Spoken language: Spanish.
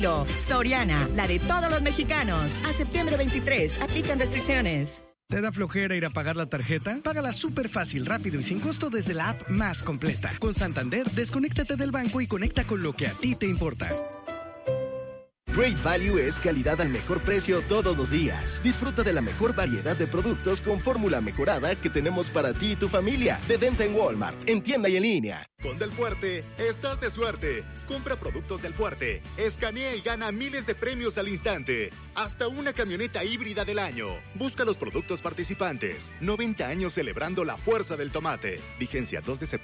kilo. Soriana, la de todos los mexicanos. A septiembre 23, aplican restricciones. ¿Te da flojera ir a pagar la tarjeta? Págala súper fácil, rápido y sin costo desde la app más completa. Con Santander, desconéctate del banco y conecta con lo que a ti te importa. Great Value es calidad al mejor precio todos los días. Disfruta de la mejor variedad de productos con fórmula mejorada que tenemos para ti y tu familia. De venta en Walmart, en tienda y en línea. Con Del Fuerte, estás de suerte. Compra productos Del Fuerte, escanea y gana miles de premios al instante. Hasta una camioneta híbrida del año. Busca los productos participantes. 90 años celebrando la fuerza del tomate. Vigencia 2 de septiembre.